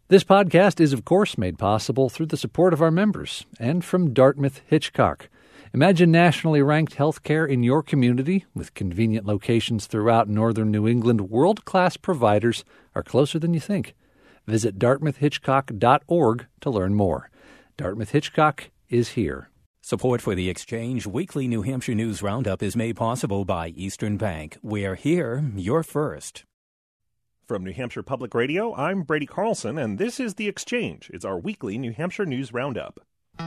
This podcast is, of course, made possible through the support of our members and from Dartmouth Hitchcock. Imagine nationally ranked healthcare in your community with convenient locations throughout northern New England. World-class providers are closer than you think. Visit dartmouthhitchcock.org to learn more. Dartmouth Hitchcock is here. Support for The Exchange Weekly New Hampshire News Roundup is made possible by Eastern Bank. We're here, you're first. From New Hampshire Public Radio, I'm Brady Carlson, and this is The Exchange. It's our weekly New Hampshire News Roundup.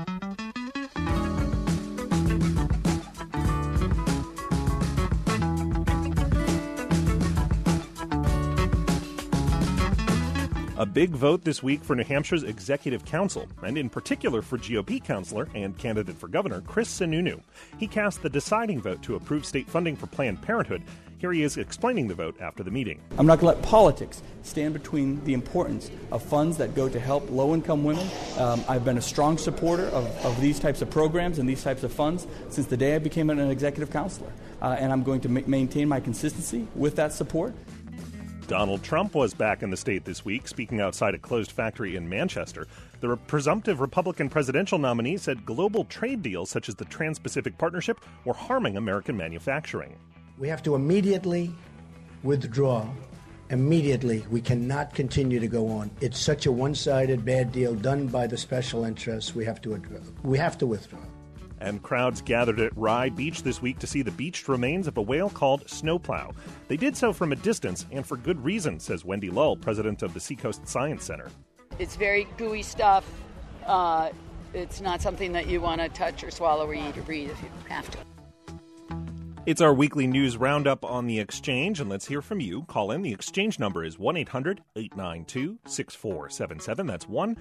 A big vote this week for New Hampshire's Executive Council, and in particular for GOP councilor and candidate for governor Chris Sununu. He cast the deciding vote to approve state funding for Planned Parenthood. Here he is explaining the vote after the meeting. I'm not going to let politics stand between the importance of funds that go to help low-income women. I've been a strong supporter of these types of programs and these types of funds since the day I became an executive counselor. And I'm going to maintain my consistency with that support. Donald Trump was back in the state this week, speaking outside a closed factory in Manchester. The presumptive Republican presidential nominee said global trade deals such as the Trans-Pacific Partnership were harming American manufacturing. We have to immediately withdraw. Immediately. We cannot continue to go on. It's such a one-sided bad deal done by the special interests. We have to withdraw. And crowds gathered at Rye Beach this week to see the beached remains of a whale called Snowplow. They did so from a distance and for good reason, says Wendy Lull, president of the Seacoast Science Center. It's very gooey stuff. It's not something that you want to touch or swallow or eat or breathe if you have to. It's our weekly news roundup on The Exchange, and let's hear from you. Call in. The Exchange number is 1-800-892-6477. That's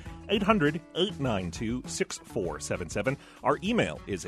1-800-892-6477. Our email is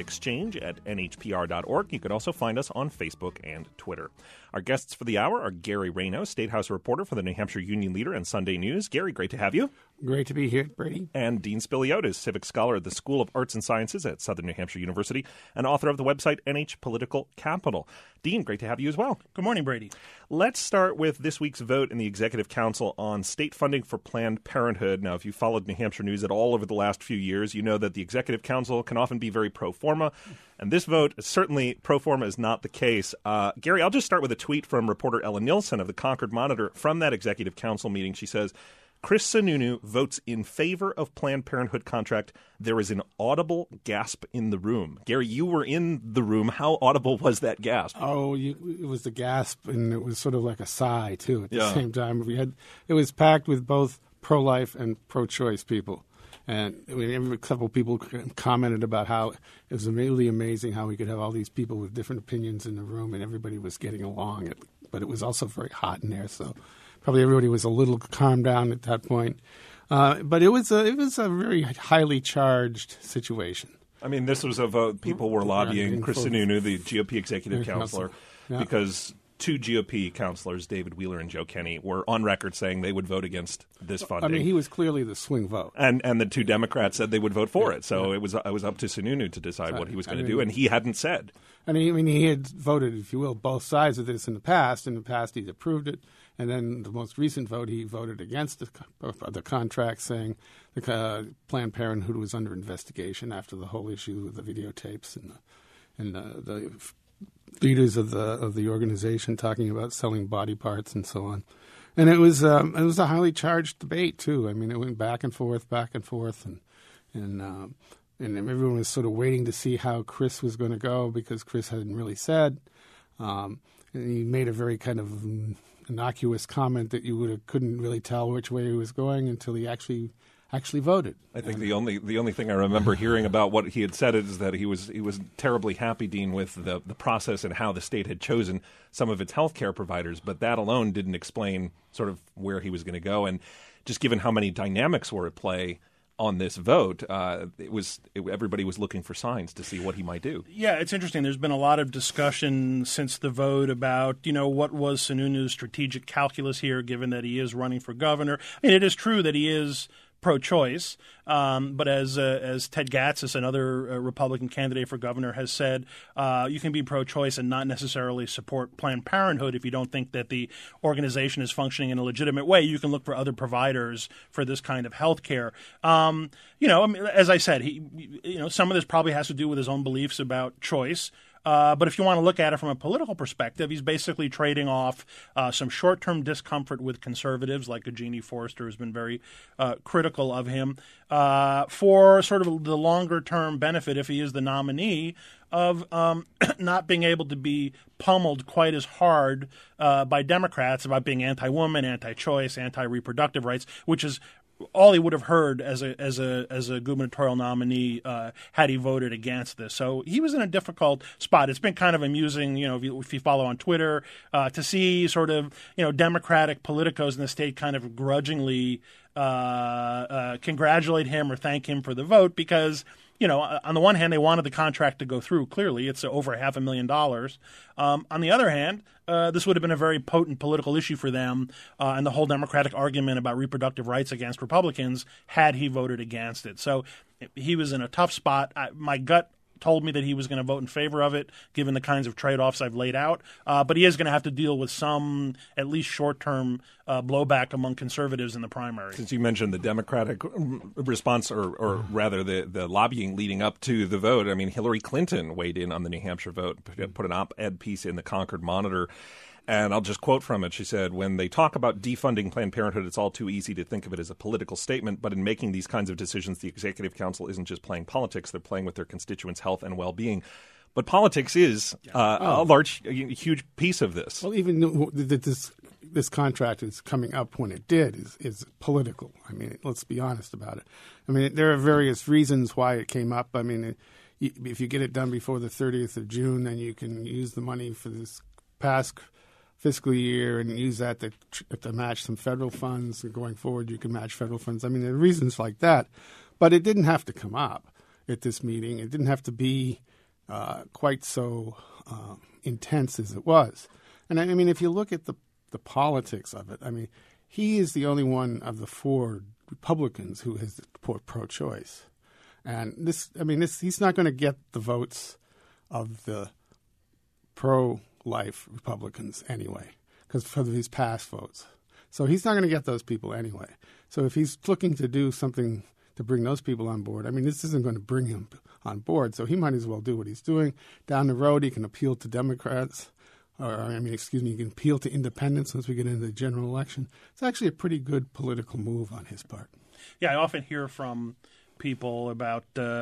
exchange@nhpr.org. You can also find us on Facebook and Twitter. Our guests for the hour are Gary Rayno, State House reporter for the New Hampshire Union Leader and Sunday News. Gary, great to have you. Great to be here, Brady. And Dean Spiliotis, civic scholar at the School of Arts and Sciences at Southern New Hampshire University and author of the website NH Political Capital. Dean, great to have you as well. Good morning, Brady. Let's start with this week's vote in the Executive Council on state funding for Planned Parenthood. Now, if you've followed New Hampshire news at all over the last few years, you know that the Executive Council can often be very pro forma, and this vote, certainly pro forma, is not the case. Gary, I'll just start with a tweet from reporter Ella Nilsson of the Concord Monitor from that Executive Council meeting. She says, Chris Sununu votes in favor of Planned Parenthood contract. There is an audible gasp in the room. Gary, you were in the room. How audible was that gasp? Oh, it was a gasp, and it was sort of like a sigh, too, at the same time. It was packed with both pro-life and pro-choice people. And a couple of people commented about how it was really amazing how we could have all these people with different opinions in the room, and everybody was getting along. But it was also very hot in there, so probably everybody was a little calmed down at that point. But it was a very highly charged situation. I mean, this was a vote. People were lobbying Chris Sununu, the GOP executive counselor, because two GOP counselors, David Wheeler and Joe Kenney, were on record saying they would vote against this funding. I mean, he was clearly the swing vote. And the two Democrats said they would vote for it. So it was up to Sununu to decide what he was going to do, and he hadn't said. He had voted, if you will, both sides of this in the past. In the past, he's approved it. And then the most recent vote, he voted against the contract, saying the Planned Parenthood was under investigation after the whole issue with the videotapes and the leaders of the organization talking about selling body parts and so on. And it was a highly charged debate too. I mean, it went back and forth, and everyone was sort of waiting to see how Chris was going to go because Chris hadn't really said. And he made a very kind of innocuous comment that you couldn't really tell which way he was going until he actually voted. I think the only thing I remember hearing about what he had said is that he was terribly happy, Dean, with the process and how the state had chosen some of its health care providers, but that alone didn't explain sort of where he was going to go. And just given how many dynamics were at play on this vote, everybody was looking for signs to see what he might do. Yeah, it's interesting. There's been a lot of discussion since the vote about, what was Sununu's strategic calculus here, given that he is running for governor. I mean, it is true that he is pro-choice. But as Ted Gatsas, another Republican candidate for governor, has said, you can be pro-choice and not necessarily support Planned Parenthood if you don't think that the organization is functioning in a legitimate way. You can look for other providers for this kind of health care. As I said, some of this probably has to do with his own beliefs about choice. But if you want to look at it from a political perspective, he's basically trading off some short-term discomfort with conservatives, like Jeannie Forster has been very critical of him, for sort of the longer-term benefit, if he is the nominee, of not being able to be pummeled quite as hard by Democrats about being anti-woman, anti-choice, anti-reproductive rights, which is all he would have heard as a gubernatorial nominee had he voted against this. So he was in a difficult spot. It's been kind of amusing, if you follow on Twitter, to see sort of, Democratic politicos in the state kind of grudgingly congratulate him or thank him for the vote because, on the one hand, they wanted the contract to go through. Clearly, it's over $500,000. On the other hand, this would have been a very potent political issue for them and the whole Democratic argument about reproductive rights against Republicans had he voted against it. So he was in a tough spot. My gut told me that he was going to vote in favor of it, given the kinds of trade-offs I've laid out. But he is going to have to deal with some, at least short-term, blowback among conservatives in the primary. Since you mentioned the Democratic response, or rather the lobbying leading up to the vote, I mean, Hillary Clinton weighed in on the New Hampshire vote, put an op-ed piece in the Concord Monitor. And I'll just quote from it. She said, when they talk about defunding Planned Parenthood, it's all too easy to think of it as a political statement. But in making these kinds of decisions, the Executive Council isn't just playing politics. They're playing with their constituents' health and well-being. But politics is a huge piece of this. Well, even this contract is coming up when it did is political. I mean, let's be honest about it. I mean, there are various reasons why it came up. I mean, if you get it done before the 30th of June, then you can use the money for this past fiscal year and use that to match some federal funds. And going forward, you can match federal funds. I mean, there are reasons like that. But it didn't have to come up at this meeting. It didn't have to be quite so intense as it was. And I mean, if you look at the politics of it, I mean, he is the only one of the four Republicans who has support pro-choice. And he's not going to get the votes of the pro-life Republicans anyway, because of his past votes. So he's not going to get those people anyway. So if he's looking to do something to bring those people on board, I mean, this isn't going to bring him on board. So he might as well do what he's doing. Down the road, he can appeal to Democrats. He can appeal to independents once we get into the general election. It's actually a pretty good political move on his part. Yeah, I often hear from people about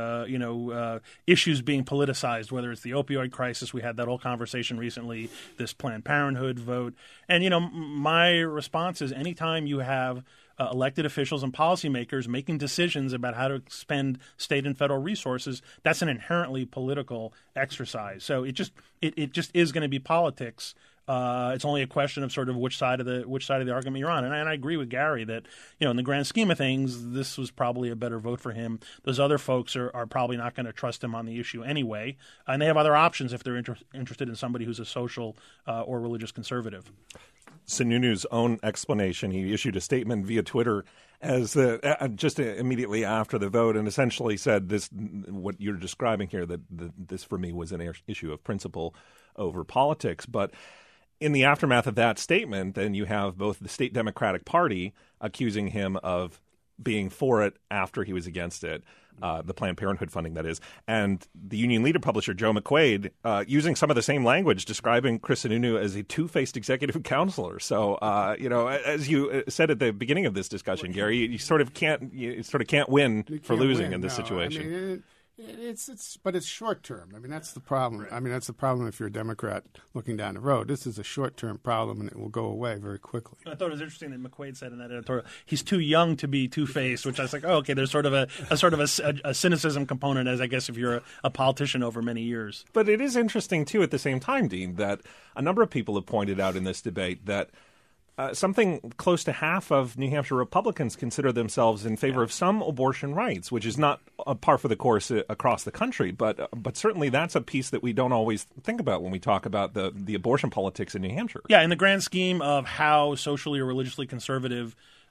issues being politicized, whether it's the opioid crisis. We had that whole conversation recently, this Planned Parenthood vote. And, my response is anytime you have elected officials and policymakers making decisions about how to spend state and federal resources, that's an inherently political exercise. So it just is going to be politics. It's only a question of sort of which side of the argument you're on. And I agree with Gary that, in the grand scheme of things, this was probably a better vote for him. Those other folks are probably not going to trust him on the issue anyway. And they have other options if they're interested in somebody who's a social or religious conservative. Sununu's own explanation, he issued a statement via Twitter as just immediately after the vote, and essentially said this: what you're describing here, that this for me was an issue of principle over politics. But in the aftermath of that statement, then you have both the state Democratic Party accusing him of being for it after he was against it, the Planned Parenthood funding, that is, and the Union Leader publisher Joe McQuaid using some of the same language, describing Chris Sununu as a two-faced executive counselor. So, as you said at the beginning of this discussion, Gary, you sort of can't win for losing in this situation. I mean, but it's short term. I mean, that's the problem. Right. I mean, that's the problem if you're a Democrat looking down the road. This is a short term problem, and it will go away very quickly. I thought it was interesting that McQuaid said in that editorial, he's too young to be two-faced, which I was like, oh, okay, there's sort of a cynicism component, as I guess if you're a politician over many years. But it is interesting too, at the same time, Dean, that a number of people have pointed out in this debate that something close to half of New Hampshire Republicans consider themselves in favor of some abortion rights, which is not a par for the course across the country. But certainly that's a piece that we don't always think about when we talk about the abortion politics in New Hampshire. Yeah, in the grand scheme of how socially or religiously conservative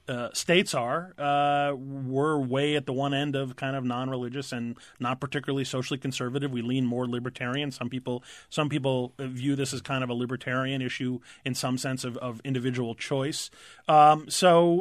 states are, we're way at the one end of kind of non-religious and not particularly socially conservative. We lean more libertarian. Some people view this as kind of a libertarian issue in some sense of individual choice. This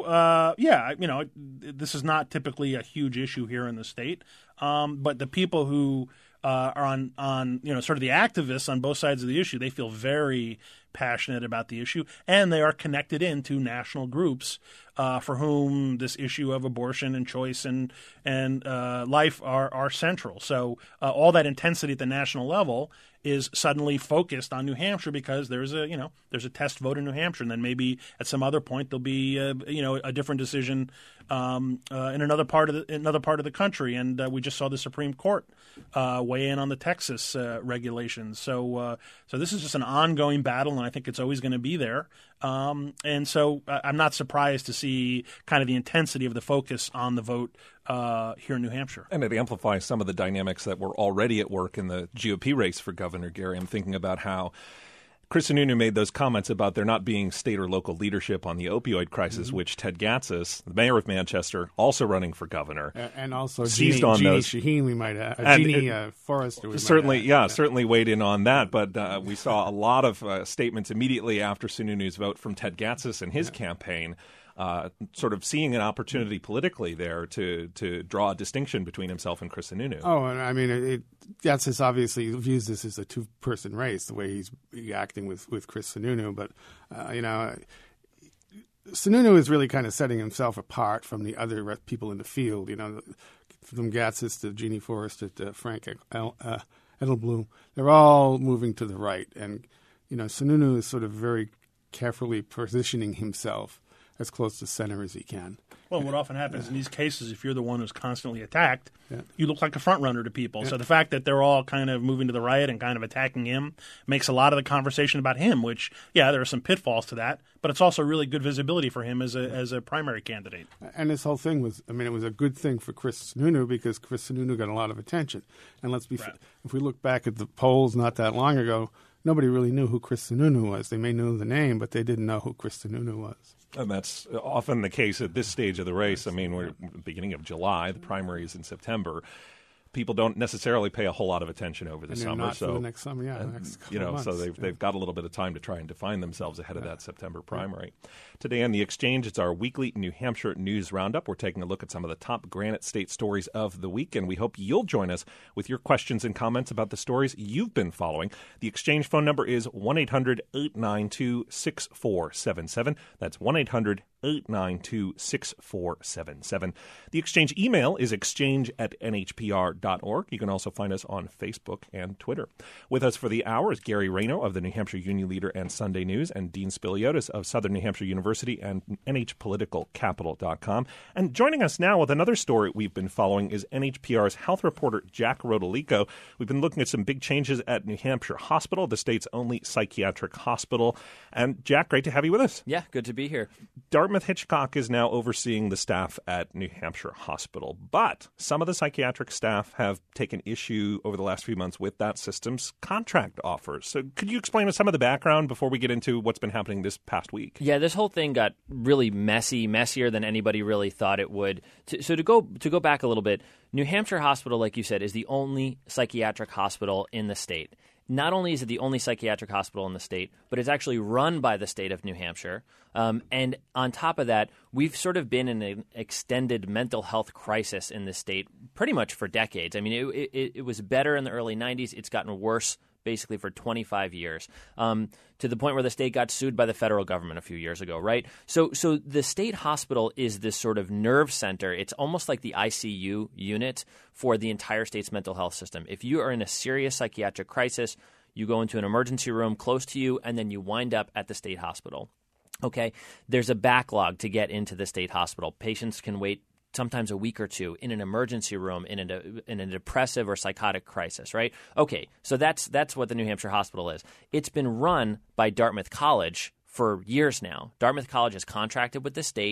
is not typically a huge issue here in the state. But the people who are on sort of the activists on both sides of the issue, they feel very passionate about the issue, and they are connected into national groups for whom this issue of abortion and choice and life are central. So all that intensity at the national level is suddenly focused on New Hampshire because there's a test vote in New Hampshire, and then maybe at some other point there'll be a different decision in another part of the country. And we just saw the Supreme Court weigh in on the Texas regulations. So this is just an ongoing battle, and I think it's always going to be there. And so I'm not surprised to see kind of the intensity of the focus on the vote here in New Hampshire. And it amplifies some of the dynamics that were already at work in the GOP race for Governor, Gary. I'm thinking about how Chris Sununu made those comments about there not being state or local leadership on the opioid crisis, which Ted Gatsas, the mayor of Manchester, also running for governor, and also seized Jeannie on those. Shaheen, we might have Jeannie Forrester. Certainly weighed in on that. But we saw a lot of statements immediately after Sununu's vote from Ted Gatsas and his campaign. Sort of seeing an opportunity politically there to draw a distinction between himself and Chris Sununu. Oh, and I mean, Gatsas obviously views this as a two-person race, the way he's acting with Chris Sununu. But, Sununu is really kind of setting himself apart from the other people in the field, from Gatsas to Jeannie Forrester to Frank Edelblum. They're all moving to the right. And, Sununu is sort of very carefully positioning himself as close to center as he can. Well, what often happens in these cases, if you're the one who's constantly attacked, you look like a front runner to people. So the fact that they're all kind of moving to the right and kind of attacking him makes a lot of the conversation about him, which, there are some pitfalls to that, but it's also really good visibility for him as a primary candidate. And this whole thing was, it was a good thing for Chris Sununu because Chris Sununu got a lot of attention. And if we look back at the polls not that long ago, nobody really knew who Chris Sununu was. They may know the name, but they didn't know who Chris Sununu was. And that's often the case at this stage of the race. I mean, we're at the beginning of July. The primary is in September. People don't necessarily pay a whole lot of attention over the summer. Not for the next summer, next couple months. So they've got a little bit of time to try and define themselves ahead of that September primary. Today on The Exchange, it's our weekly New Hampshire News Roundup. We're taking a look at some of the top Granite State stories of the week, and we hope you'll join us with your questions and comments about the stories you've been following. The Exchange phone number is 1-800-892-6477. That's 1-800-892-6477. The Exchange email is exchange@nhpr.org. You can also find us on Facebook and Twitter. With us for the hour is Gary Rayno of the New Hampshire Union Leader and Sunday News, and Dean Spiliotis of Southern New Hampshire University and nhpoliticalcapital.com. And joining us now with another story we've been following is NHPR's health reporter Jack Rodolico. We've been looking at some big changes at New Hampshire Hospital, the state's only psychiatric hospital. And Jack, great to have you with us. Yeah, good to be here. Dartmouth Hitchcock is now overseeing the staff at New Hampshire Hospital, but some of the psychiatric staff have taken issue over the last few months with that system's contract offers. So could you explain some of the background before we get into what's been happening this past week? Yeah, this whole thing got really messier than anybody really thought it would. So to go back a little bit, New Hampshire Hospital, like you said, is the only psychiatric hospital in the state. Not only is it the only psychiatric hospital in the state, but it's actually run by the state of New Hampshire. And on top of that, we've sort of been in an extended mental health crisis in the state pretty much for decades. I mean, it was better in the early 90s. It's gotten worse basically for 25 years, to the point where the state got sued by the federal government a few years ago, right? So the state hospital is this sort of nerve center. It's almost like the ICU unit for the entire state's mental health system. If you are in a serious psychiatric crisis, you go into an emergency room close to you, and then you wind up at the state hospital. Okay, there's a backlog to get into the state hospital. Patients can wait sometimes a week or two in an emergency room in a depressive or psychotic crisis, right? Okay, so that's what the New Hampshire Hospital is. It's been run by Dartmouth College for years now. Dartmouth College has contracted with the state,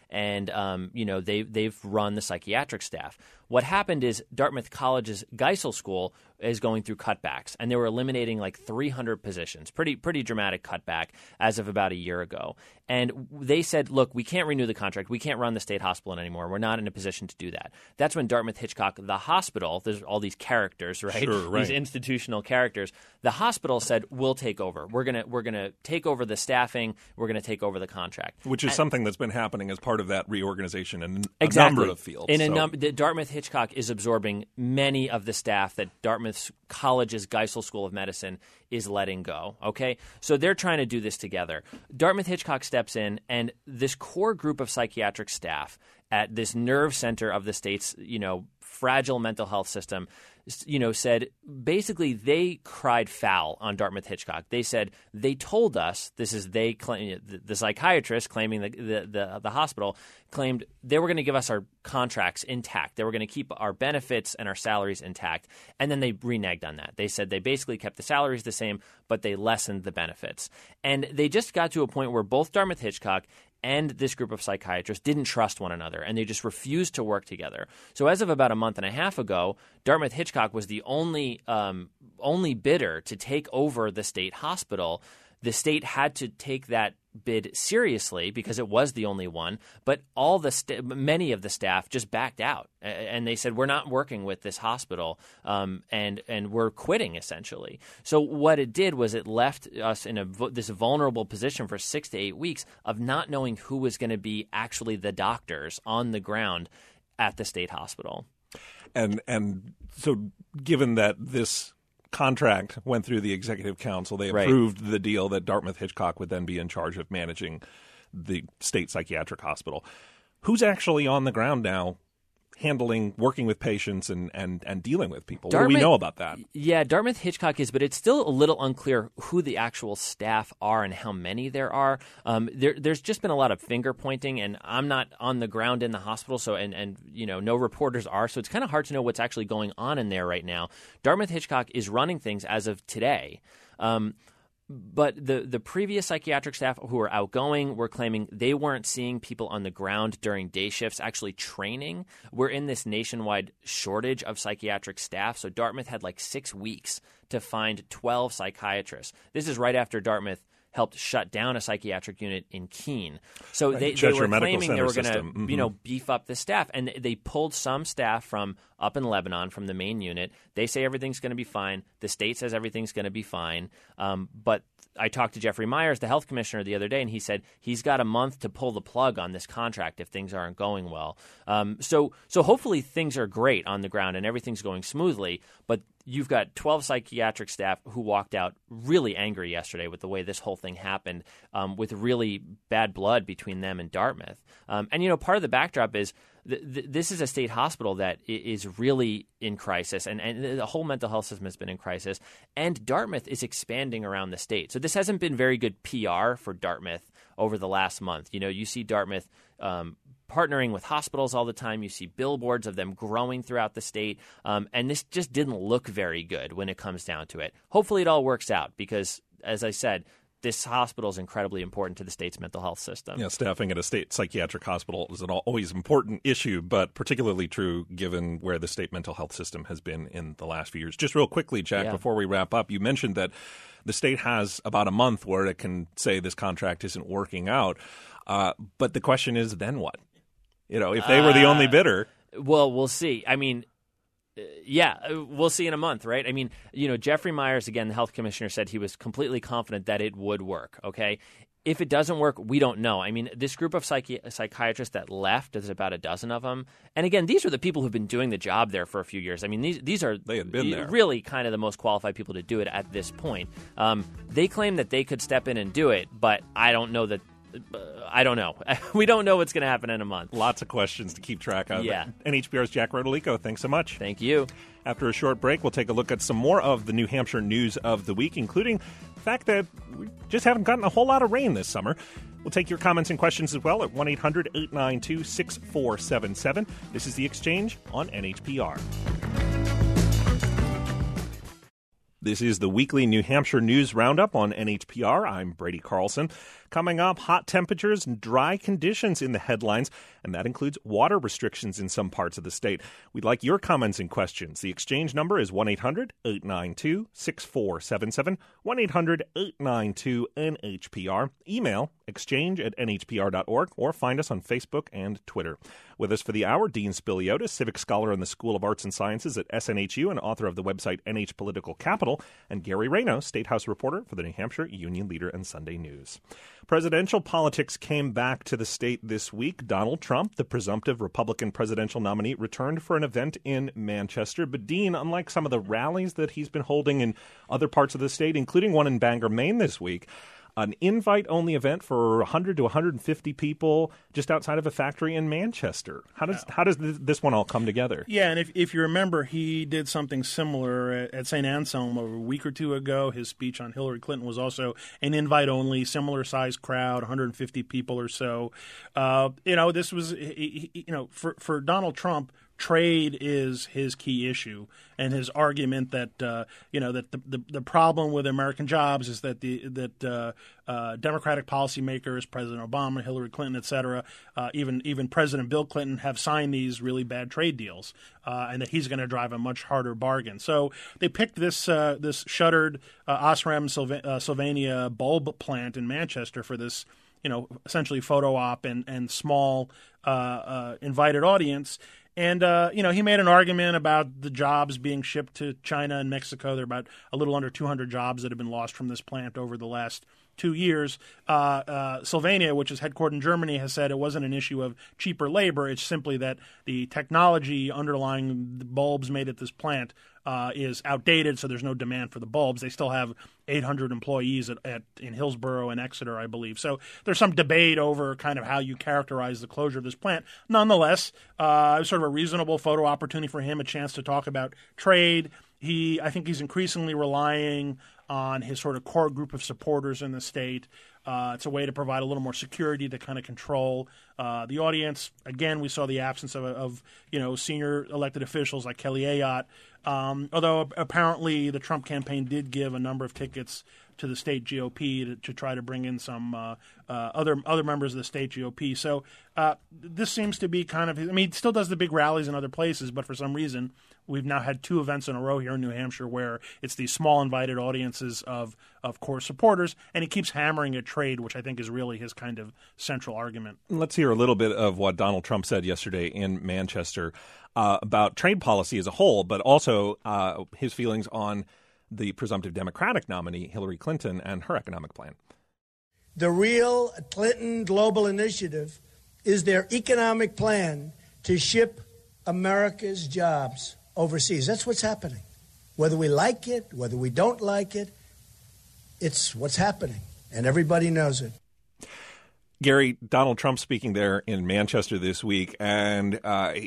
and they've run the psychiatric staff. What happened is Dartmouth College's Geisel School is going through cutbacks, and they were eliminating like 300 positions, pretty dramatic cutback as of about a year ago. And they said, look, we can't renew the contract. We can't run the state hospital anymore. We're not in a position to do that. That's when Dartmouth Hitchcock, the hospital, there's all these characters, right? Sure, right. These institutional characters. The hospital said, we'll take over. We're gonna take over the staffing. We're gonna take over the contract. Which is something that's been happening as part of that reorganization in a exactly. number of fields. Dartmouth Hitchcock is absorbing many of the staff that Dartmouth College's Geisel School of Medicine is letting go. Okay, so they're trying to do this together. Dartmouth Hitchcock steps in, and this core group of psychiatric staff at this nerve center of the state's, fragile mental health system, said basically they cried foul on Dartmouth Hitchcock. They said they told us, this is they claim, the psychiatrist claiming the hospital claimed they were going to give us our contracts intact. They were going to keep our benefits and our salaries intact. And then they reneged on that. They said they basically kept the salaries the same, but they lessened the benefits. And they just got to a point where both Dartmouth Hitchcock and this group of psychiatrists didn't trust one another, and they just refused to work together. So as of about a month and a half ago, Dartmouth Hitchcock was the only bidder to take over the state hospital. The state had to take that bid seriously because it was the only one, but many of the staff just backed out, and they said, we're not working with this hospital, and we're quitting, essentially. So what it did was it left us in this vulnerable position for 6 to 8 weeks of not knowing who was going to be actually the doctors on the ground at the state hospital. And so given that this contract went through the executive council, they approved the deal that Dartmouth Hitchcock would then be in charge of managing the state psychiatric hospital. Who's actually on the ground now working with patients and dealing with people? What do we know about that? Yeah, Dartmouth Hitchcock is, but it's still a little unclear who the actual staff are and how many there are. There's just been a lot of finger pointing, and I'm not on the ground in the hospital, so and no reporters are, so it's kind of hard to know what's actually going on in there right now. Dartmouth Hitchcock is running things as of today. But the previous psychiatric staff who were outgoing were claiming they weren't seeing people on the ground during day shifts actually training. We're in this nationwide shortage of psychiatric staff. So Dartmouth had like 6 weeks to find 12 psychiatrists. This is right after Dartmouth helped shut down a psychiatric unit in Keene. So they were claiming they were going to beef up the staff, and they pulled some staff from up in Lebanon from the main unit. They say everything's going to be fine. The state says everything's going to be fine. But I talked to Jeffrey Myers, the health commissioner, the other day, and he said he's got a month to pull the plug on this contract if things aren't going well. So hopefully things are great on the ground and everything's going smoothly, but you've got 12 psychiatric staff who walked out really angry yesterday with the way this whole thing happened, with really bad blood between them and Dartmouth. And, part of the backdrop is this is a state hospital that is really in crisis, and the whole mental health system has been in crisis, and Dartmouth is expanding around the state. So this hasn't been very good PR for Dartmouth over the last month. You see Dartmouth partnering with hospitals all the time. You see billboards of them growing throughout the state, and this just didn't look very good when it comes down to it. Hopefully it all works out because, as I said, this hospital is incredibly important to the state's mental health system. Yeah, staffing at a state psychiatric hospital is an always important issue, but particularly true given where the state mental health system has been in the last few years. Just real quickly, Jack, before we wrap up, you mentioned that the state has about a month where it can say this contract isn't working out. But the question is, then what? If they were the only bidder. Well, we'll see. I mean, we'll see in a month, right? I mean, Jeffrey Myers, again, the health commissioner, said he was completely confident that it would work, okay? If it doesn't work, we don't know. I mean, this group of psychiatrists that left, there's about a dozen of them. And again, these are the people who've been doing the job there for a few years. I mean, these are they had been there. Really kind of the most qualified people to do it at this point. They claim that they could step in and do it, but I don't know that. I don't know. We don't know what's going to happen in a month. Lots of questions to keep track of. Yeah. NHPR's Jack Rodolico, thanks so much. Thank you. After a short break, we'll take a look at some more of the New Hampshire news of the week, including the fact that we just haven't gotten a whole lot of rain this summer. We'll take your comments and questions as well at 1-800-892-6477. This is The Exchange on NHPR. This is the weekly New Hampshire News Roundup on NHPR. I'm Brady Carlson. Coming up, hot temperatures and dry conditions in the headlines, and that includes water restrictions in some parts of the state. We'd like your comments and questions. The exchange number is 1-800-892-6477, 1-800-892-NHPR. Email exchange@nhpr.org or find us on Facebook and Twitter. With us for the hour, Dean Spiliotis, civic scholar in the School of Arts and Sciences at SNHU and author of the website NH Political Capital, and Gary Rayno, State House reporter for the New Hampshire Union Leader and Sunday News. Presidential politics came back to the state this week. Donald Trump, the presumptive Republican presidential nominee, returned for an event in Manchester. But Dean, unlike some of the rallies that he's been holding in other parts of the state, including one in Bangor, Maine this week, an invite-only event for 100 to 150 people just outside of a factory in Manchester. How does this one all come together? Yeah, and if you remember, he did something similar at St. Anselm a week or two ago. His speech on Hillary Clinton was also an invite-only, similar-sized crowd, 150 people or so. This was, for Donald Trump, trade is his key issue, and his argument that that the problem with American jobs is that Democratic policymakers, President Obama, Hillary Clinton, et cetera, even President Bill Clinton have signed these really bad trade deals, and that he's going to drive a much harder bargain. So they picked this shuttered Osram Sylvania bulb plant in Manchester for this, essentially photo op and small invited audience. And, he made an argument about the jobs being shipped to China and Mexico. There are about a little under 200 jobs that have been lost from this plant over the last 2 years. Sylvania, which is headquartered in Germany, has said it wasn't an issue of cheaper labor. It's simply that the technology underlying the bulbs made at this plant is outdated, so there's no demand for the bulbs. They still have 800 employees in Hillsborough and Exeter, I believe. So there's some debate over kind of how you characterize the closure of this plant. Nonetheless, it was sort of a reasonable photo opportunity for him, a chance to talk about trade. I think he's increasingly relying on his sort of core group of supporters in the state. It's a way to provide a little more security to kind of control the audience. Again, we saw the absence of senior elected officials like Kelly Ayotte, although apparently the Trump campaign did give a number of tickets to the state GOP to try to bring in some other members of the state GOP. So this seems to be kind of his. I mean, he still does the big rallies in other places, but for some reason we've now had 2 events in a row here in New Hampshire where it's these small invited audiences of core supporters, and he keeps hammering at trade, which I think is really his kind of central argument. Let's hear a little bit of what Donald Trump said yesterday in Manchester about trade policy as a whole, but also his feelings on the presumptive Democratic nominee, Hillary Clinton, and her economic plan. The real Clinton Global Initiative is their economic plan to ship America's jobs overseas. That's what's happening. Whether we like it, whether we don't like it, it's what's happening, and everybody knows it. Gary, Donald Trump speaking there in Manchester this week, and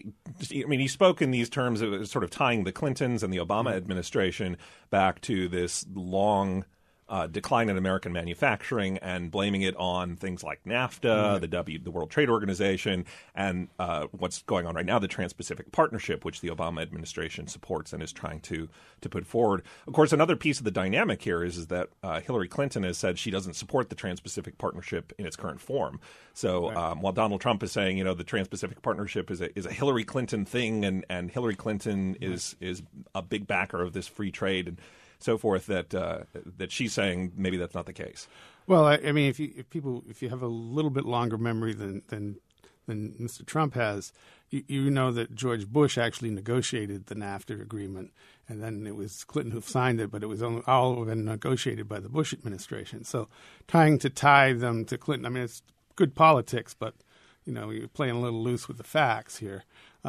he spoke in these terms of sort of tying the Clintons and the Obama administration back to this long decline in American manufacturing and blaming it on things like NAFTA, the World Trade Organization, and what's going on right now, the Trans-Pacific Partnership, which the Obama administration supports and is trying to put forward. Of course, another piece of the dynamic here is that Hillary Clinton has said she doesn't support the Trans-Pacific Partnership in its current form. So while Donald Trump is saying, the Trans-Pacific Partnership is a Hillary Clinton thing, and Hillary Clinton is a big backer of this free trade and so forth, that she's saying maybe that's not the case. Well, I mean, if you have a little bit longer memory than Mr. Trump has, you know that George Bush actually negotiated the NAFTA agreement, and then it was Clinton who signed it, but it was all been negotiated by the Bush administration. So tie them to Clinton, I mean, it's good politics, but you're playing a little loose with the facts here,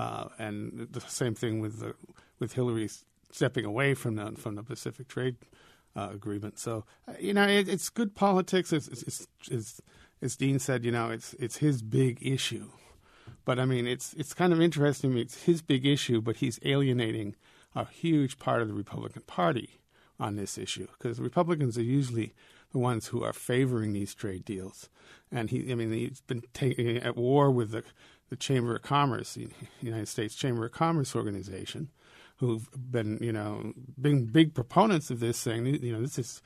and the same thing with Hillary's stepping away from the Pacific Trade Agreement. So it's good politics. It's as Dean said, it's his big issue. But I mean, it's kind of interesting. It's his big issue, but he's alienating a huge part of the Republican Party on this issue, because Republicans are usually the ones who are favoring these trade deals. And he's been at war with the Chamber of Commerce, the United States Chamber of Commerce organization, who've been, big proponents of this, saying, this is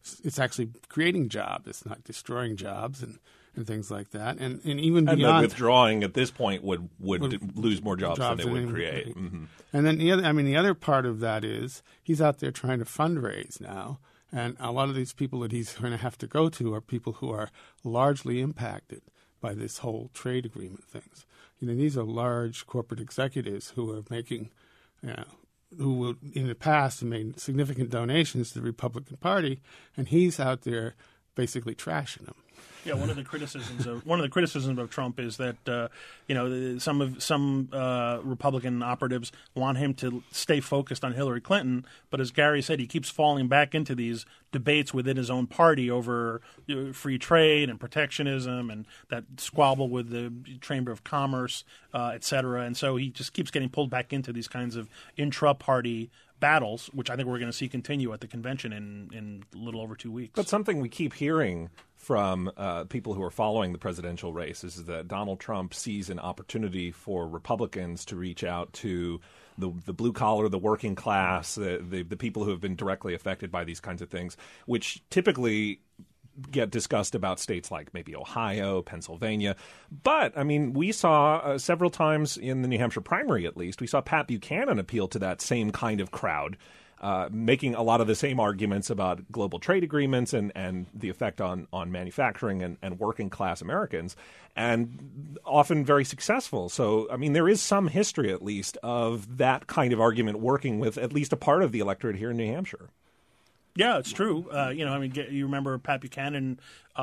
it's actually creating jobs. It's not destroying jobs and things like that. And even and beyond, that withdrawing at this point would lose more jobs than it would create. Mm-hmm. And then the other part of that is he's out there trying to fundraise now. And a lot of these people that he's going to have to go to are people who are largely impacted by this whole trade agreement things. These are large corporate executives who are making, who in the past have made significant donations to the Republican Party, and he's out there basically trashing them. Yeah, one of the criticisms of Trump is that some Republican operatives want him to stay focused on Hillary Clinton, but as Gary said, he keeps falling back into these debates within his own party over free trade and protectionism and that squabble with the Chamber of Commerce, et cetera. And so he just keeps getting pulled back into these kinds of intra-party battles, which I think we're going to see continue at the convention in a little over 2 weeks. But something we keep hearing from people who are following the presidential race is that Donald Trump sees an opportunity for Republicans to reach out to the blue collar, the working class, the people who have been directly affected by these kinds of things, which typically get discussed about states like maybe Ohio, Pennsylvania. But, I mean, we saw several times in the New Hampshire primary, at least, we saw Pat Buchanan appeal to that same kind of crowd, making a lot of the same arguments about global trade agreements and the effect on manufacturing and working class Americans, and often very successful. So, I mean, there is some history, at least, of that kind of argument working with at least a part of the electorate here in New Hampshire. Yeah, it's true. You remember Pat Buchanan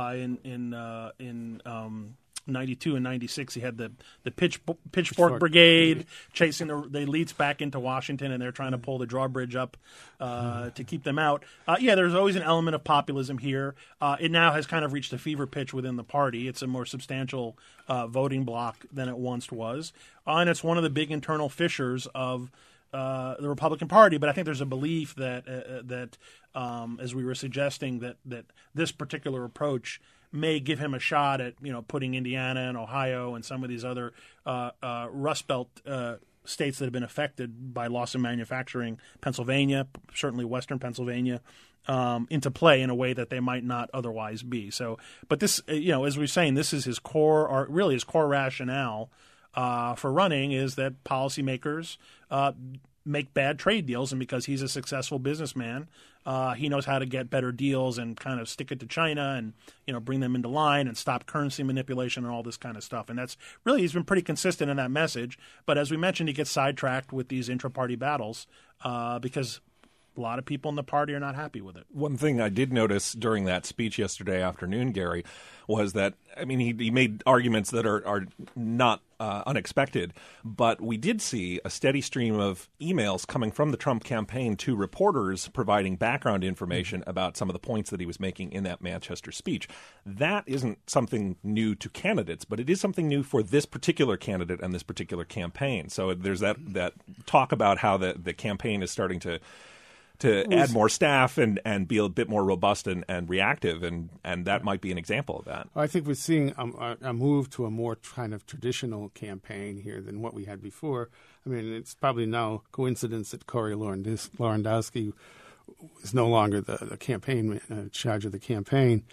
in 92 and 96. He had the Pitchfork Brigade chasing the elites back into Washington, and they're trying to pull the drawbridge up to keep them out. There's always an element of populism here. It now has kind of reached a fever pitch within the party. It's a more substantial voting bloc than it once was, and it's one of the big internal fissures of the Republican Party. But I think there's a belief that as we were suggesting, that this particular approach may give him a shot at putting Indiana and Ohio and some of these other Rust Belt states that have been affected by loss of manufacturing, Pennsylvania, certainly Western Pennsylvania, into play in a way that they might not otherwise be. So, but this, as we're saying, this is his core, or really his core rationale for running, is that policymakers make bad trade deals, and because he's a successful businessman, he knows how to get better deals and kind of stick it to China and bring them into line and stop currency manipulation and all this kind of stuff. And that's really, he's been pretty consistent in that message. But as we mentioned, he gets sidetracked with these intra-party battles because a lot of people in the party are not happy with it. One thing I did notice during that speech yesterday afternoon, Gary, was that, I mean, he made arguments that are not unexpected, but we did see a steady stream of emails coming from the Trump campaign to reporters providing background information about some of the points that he was making in that Manchester speech. That isn't something new to candidates, but it is something new for this particular candidate and this particular campaign. So there's that talk about how the campaign is starting to add more staff and be a bit more robust and reactive, and that might be an example of that. I think we're seeing a move to a more kind of traditional campaign here than what we had before. I mean, it's probably no coincidence that Corey Lewandowski is no longer the campaign in charge of the campaign,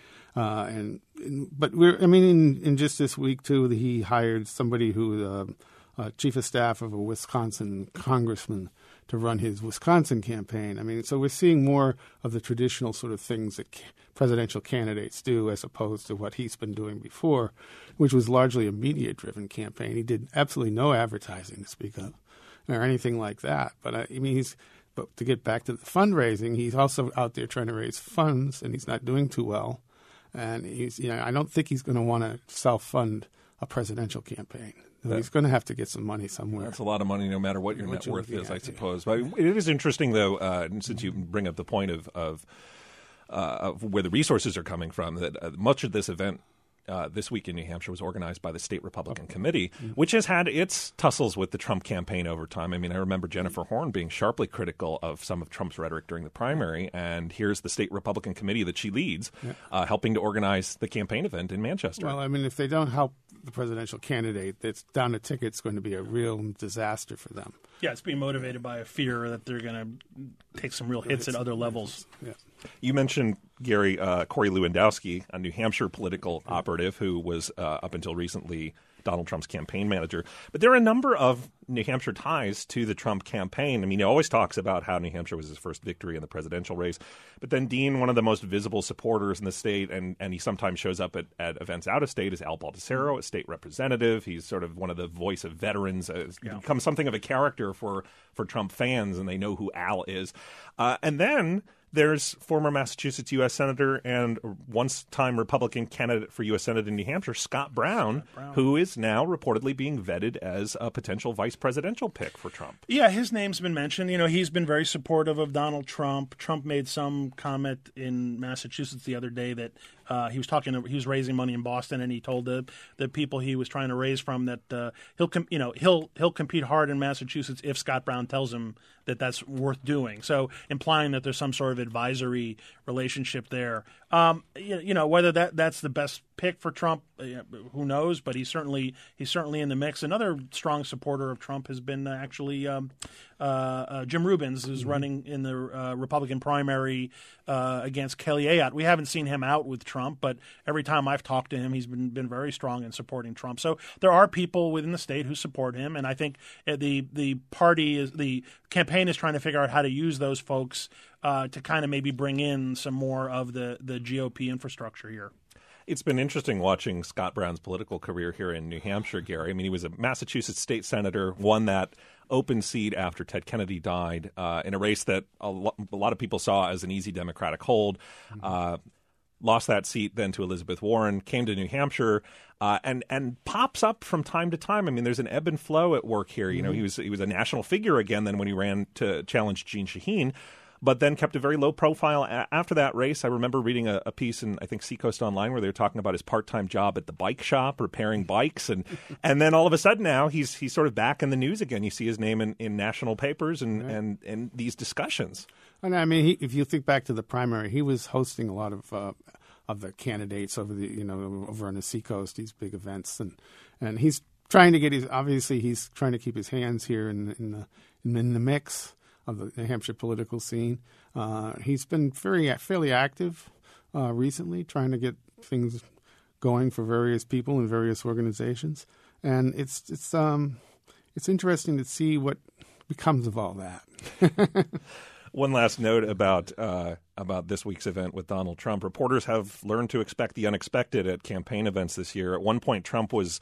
but in just this week too, he hired somebody who chief of staff of a Wisconsin congressman to run his Wisconsin campaign. I mean, so we're seeing more of the traditional sort of things that presidential candidates do as opposed to what he's been doing before, which was largely a media-driven campaign. He did absolutely no advertising to speak of or anything like that. But but to get back to the fundraising, he's also out there trying to raise funds, and he's not doing too well. And I don't think he's going to want to self-fund a presidential campaign. He's going to have to get some money somewhere. That's a lot of money, no matter what your net worth is, I suppose. But it is interesting, though, since you bring up the point of where the resources are coming from, that much of this event this week in New Hampshire was organized by the State Republican Committee, which has had its tussles with the Trump campaign over time. I mean, I remember Jennifer Horn being sharply critical of some of Trump's rhetoric during the primary, and here's the State Republican Committee that she leads helping to organize the campaign event in Manchester. Well, I mean, if they don't help the presidential candidate that's down a ticket is going to be a real disaster for them. Yeah, it's being motivated by a fear that they're going to take some real hits at other levels. Yeah. You mentioned, Gary, Corey Lewandowski, a New Hampshire political operative who was up until recently Donald Trump's campaign manager. But there are a number of New Hampshire ties to the Trump campaign. I mean, he always talks about how New Hampshire was his first victory in the presidential race. But then Dean, one of the most visible supporters in the state, and he sometimes shows up at events out of state, is Al Baldessero, a state representative. He's sort of one of the voice of veterans. Become something of a character for Trump fans, and they know who Al is. And then there's former Massachusetts U.S. Senator and once-time Republican candidate for U.S. Senate in New Hampshire, Scott Brown, who is now reportedly being vetted as a potential vice presidential pick for Trump. Yeah, his name's been mentioned. You know, he's been very supportive of Donald Trump. Trump made some comment in Massachusetts the other day that he was raising money in Boston, and he told the people he was trying to raise from that he'll compete hard in Massachusetts if Scott Brown tells him that that's worth doing. So implying that there's some sort of advisory relationship there. Whether that's the best pick for Trump, who knows? But he's certainly in the mix. Another strong supporter of Trump has been actually Jim Rubins, who's running in the Republican primary against Kelly Ayotte. We haven't seen him out with Trump, but every time I've talked to him, he's been very strong in supporting Trump. So there are people within the state who support him, and I think the campaign is trying to figure out how to use those folks to kind of maybe bring in some more of the GOP infrastructure here. It's been interesting watching Scott Brown's political career here in New Hampshire, Gary. I mean, he was a Massachusetts state senator, won that open seat after Ted Kennedy died in a race that a lot of people saw as an easy Democratic hold. Lost that seat then to Elizabeth Warren, came to New Hampshire, and pops up from time to time. I mean, there's an ebb and flow at work here. You know, he was a national figure again then when he ran to challenge Jeanne Shaheen, but then kept a very low profile after that race. I remember reading a piece in, I think, Seacoast Online where they were talking about his part-time job at the bike shop repairing bikes. And then all of a sudden now he's sort of back in the news again. You see his name in national papers and these discussions. And I mean, if you think back to the primary, he was hosting a lot of the candidates over on the Seacoast, these big events. And he's trying to he's trying to keep his hands here in the mix of the New Hampshire political scene. He's been fairly active recently, trying to get things going for various people and various organizations, and it's interesting to see what becomes of all that. One last note about this week's event with Donald Trump. Reporters have learned to expect the unexpected at campaign events this year. At one point, Trump was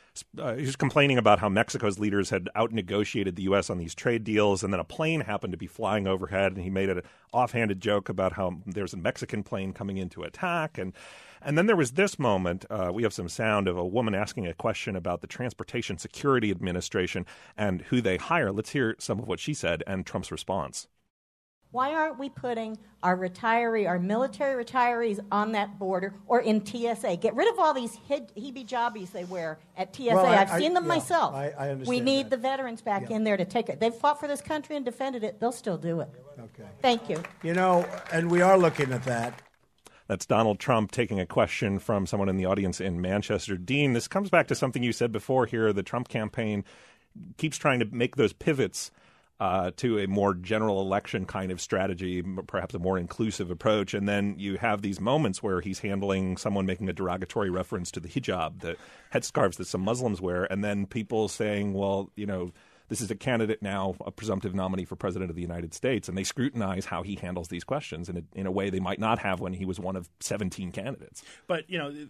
he was complaining about how Mexico's leaders had out-negotiated the U.S. on these trade deals, and then a plane happened to be flying overhead, and he made an offhanded joke about how there's a Mexican plane coming in to attack. And then there was this moment. We have some sound of a woman asking a question about the Transportation Security Administration and who they hire. Let's hear some of what she said and Trump's response. Why aren't we putting our military retirees on that border or in TSA? Get rid of all these heebie-jobbies they wear at TSA. Well, I've seen them myself. I understand. We need the veterans back in there to take it. They've fought for this country and defended it. They'll still do it. Okay. Thank you. And we are looking at that. That's Donald Trump taking a question from someone in the audience in Manchester. Dean, this comes back to something you said before here. The Trump campaign keeps trying to make those pivots to a more general election kind of strategy, perhaps a more inclusive approach. And then you have these moments where he's handling someone making a derogatory reference to the hijab, the headscarves that some Muslims wear, and then people saying, well, this is a candidate now, a presumptive nominee for president of the United States, and they scrutinize how he handles these questions in a way they might not have when he was one of 17 candidates. But,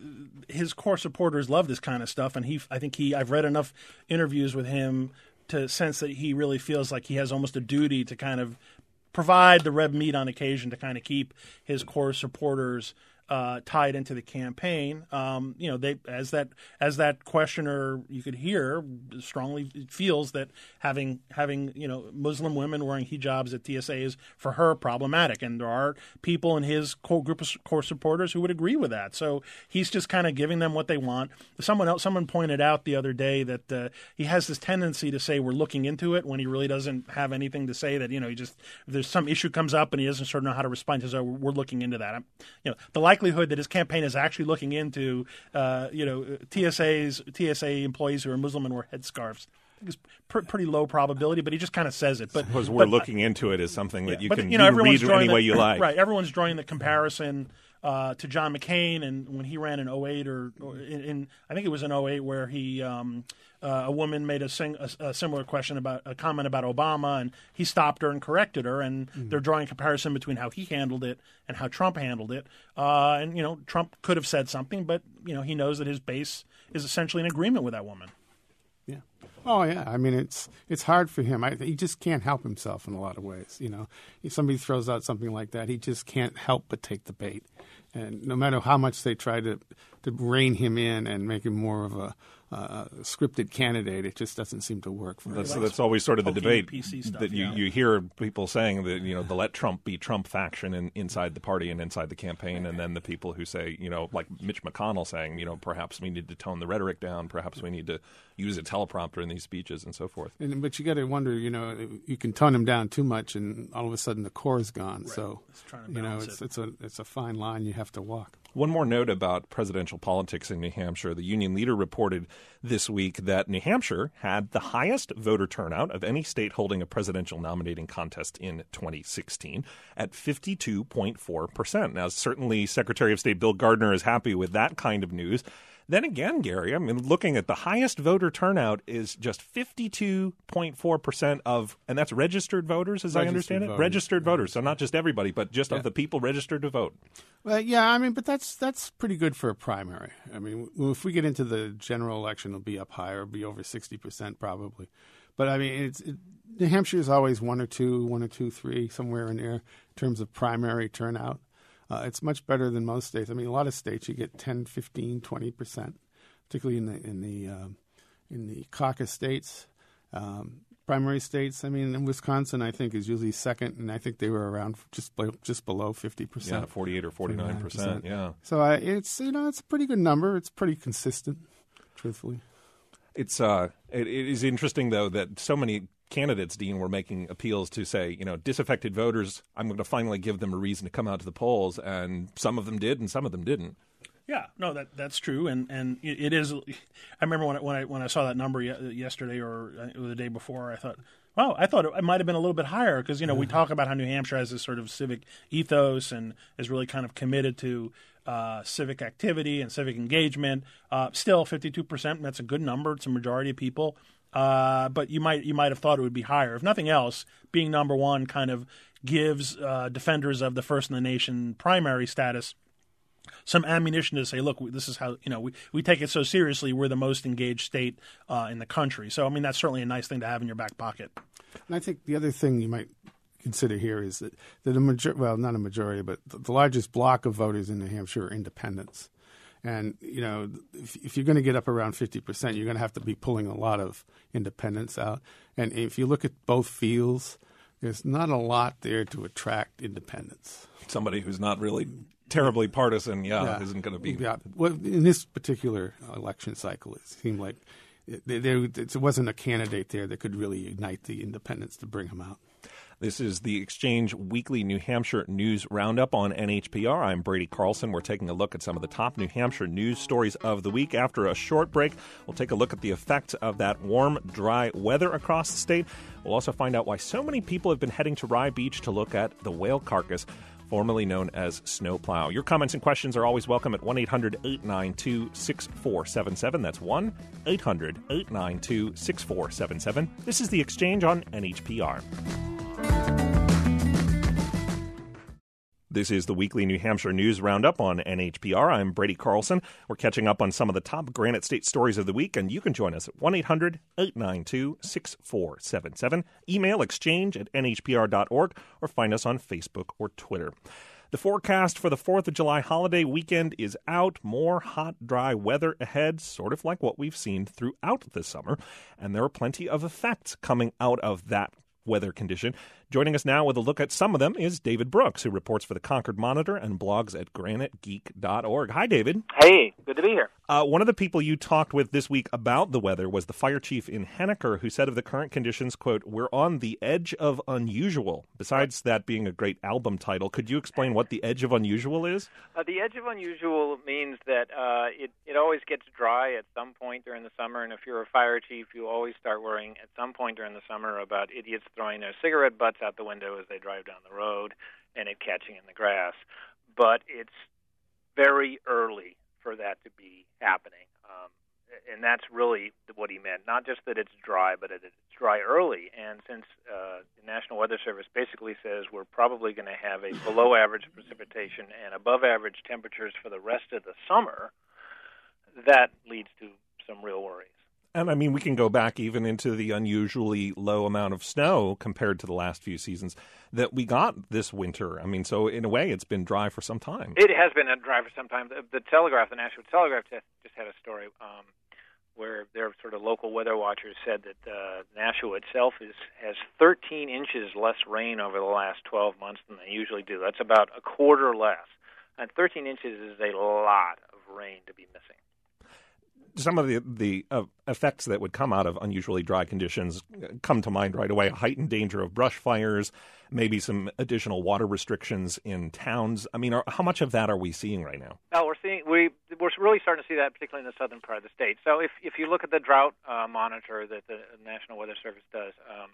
his core supporters love this kind of stuff, and I've read enough interviews with him to sense that he really feels like he has almost a duty to kind of provide the red meat on occasion to kind of keep his core supporters tied into the campaign. They as that questioner you could hear strongly feels that having Muslim women wearing hijabs at TSA is for her problematic, and there are people in his group of core supporters who would agree with that. So he's just kind of giving them what they want. Someone pointed out the other day that he has this tendency to say we're looking into it when he really doesn't have anything to say. That he just if there's some issue comes up and he doesn't sort of know how to respond. He says, "Oh, we're looking into that." The likelihood that his campaign is actually looking into, TSA employees who are Muslim and wear headscarves. I think it's pretty low probability, but he just kind of says it. But we're looking into it as something that you can read any way you like. Right. Everyone's drawing the comparison to John McCain and when he ran in 2008 or in I think it was in 2008 where he a woman made a similar question about a comment about Obama and he stopped her and corrected her and they're drawing a comparison between how he handled it and how Trump handled it. And Trump could have said something, but he knows that his base is essentially in agreement with that woman. Yeah. Oh, yeah. I mean, it's hard for him. He just can't help himself in a lot of ways. If somebody throws out something like that, he just can't help but take the bait. And no matter how much they try to rein him in and make him more of a scripted candidate, it just doesn't seem to work for him. That's always sort of the debate stuff, that you hear people saying that the Let Trump Be Trump faction inside the party and inside the campaign, and then the people who say like Mitch McConnell saying perhaps we need to tone the rhetoric down, perhaps we need to use a teleprompter in these speeches and so forth. But you got to wonder, you can tone him down too much, and all of a sudden the core is gone. Right. So it's a fine line you have to walk. One more note about presidential politics in New Hampshire. The Union Leader reported this week that New Hampshire had the highest voter turnout of any state holding a presidential nominating contest in 2016 at 52.4%. Now, certainly Secretary of State Bill Gardner is happy with that kind of news. Then again, Gary, I mean, looking at the highest voter turnout is just 52.4% of, and that's registered voters, as I understand it? Registered voters. So not just everybody, but just of the people registered to vote. Well, yeah, I mean, but that's pretty good for a primary. I mean, if we get into the general election, it'll be up higher. It'll be over 60% probably. But, I mean, New Hampshire is always 1 or 2, 3, somewhere in there in terms of primary turnout. It's much better than most states. I mean, a lot of states you get 10, 15, 20%, particularly in the caucus states, primary states. I mean, in Wisconsin, I think is usually second, and I think they were around just below 50%. Yeah, 48 or 49%. Yeah. So it's it's a pretty good number. It's pretty consistent, truthfully. It is interesting though that so many candidates, Dean, were making appeals to say, disaffected voters, I'm going to finally give them a reason to come out to the polls, and some of them did and some of them didn't. Yeah, no, that's true, and it is. I remember when I saw that number yesterday or the day before, I thought, wow, I thought it might have been a little bit higher because we talk about how New Hampshire has this sort of civic ethos and is really kind of committed to civic activity and civic engagement. Still, 52%, that's a good number. It's a majority of people. But you might have thought it would be higher. If nothing else, being number one kind of gives defenders of the first in the nation primary status some ammunition to say, look, this is how we take it so seriously. We're the most engaged state in the country. So I mean that's certainly a nice thing to have in your back pocket. And I think the other thing you might consider here is that not a majority, but the largest block of voters in New Hampshire are independents. And, if you're going to get up around 50%, you're going to have to be pulling a lot of independents out. And if you look at both fields, there's not a lot there to attract independents. Somebody who's not really terribly partisan, isn't going to be. Yeah. Well, in this particular election cycle, it seemed like there wasn't a candidate there that could really ignite the independents to bring them out. This is the Exchange Weekly New Hampshire News Roundup on NHPR. I'm Brady Carlson. We're taking a look at some of the top New Hampshire news stories of the week. After a short break, we'll take a look at the effect of that warm, dry weather across the state. We'll also find out why so many people have been heading to Rye Beach to look at the whale carcass, formerly known as snowplow. Your comments and questions are always welcome at 1-800-892-6477. That's 1-800-892-6477. This is The Exchange on NHPR. This is the weekly New Hampshire News Roundup on NHPR. I'm Brady Carlson. We're catching up on some of the top Granite State stories of the week, and you can join us at 1-800-892-6477. Email exchange@nhpr.org or find us on Facebook or Twitter. The forecast for the 4th of July holiday weekend is out. More hot, dry weather ahead, sort of like what we've seen throughout the summer. And there are plenty of effects coming out of that weather condition. Joining us now with a look at some of them is David Brooks, who reports for the Concord Monitor and blogs at granitegeek.org. Hi, David. Hey, good to be here. One of the people you talked with this week about the weather was the fire chief in Henniker, who said of the current conditions, quote, "We're on the edge of unusual." Besides that being a great album title, could you explain what the edge of unusual is? The edge of unusual means that it always gets dry at some point during the summer, and if you're a fire chief, you always start worrying at some point during the summer about idiots throwing their cigarette butts out the window as they drive down the road and it catching in the grass. But it's very early for that to be happening. And that's really what he meant. Not just that it's dry, but that it's dry early. And since the National Weather Service basically says we're probably going to have a below-average precipitation and above-average temperatures for the rest of the summer, that leads to some real worries. And, I mean, we can go back even into the unusually low amount of snow compared to the last few seasons that we got this winter. I mean, so in a way, it's been dry for some time. It has been dry for some time. The Telegraph, the National Telegraph, just had a story where their sort of local weather watchers said that Nashua itself has 13 inches less rain over the last 12 months than they usually do. That's about a quarter less. And 13 inches is a lot of rain to be missing. Some of the effects that would come out of unusually dry conditions come to mind right away. A heightened danger of brush fires, maybe some additional water restrictions in towns. I mean, how much of that are we seeing right now? We're really starting to see that, particularly in the southern part of the state. So if you look at the drought monitor that the National Weather Service does,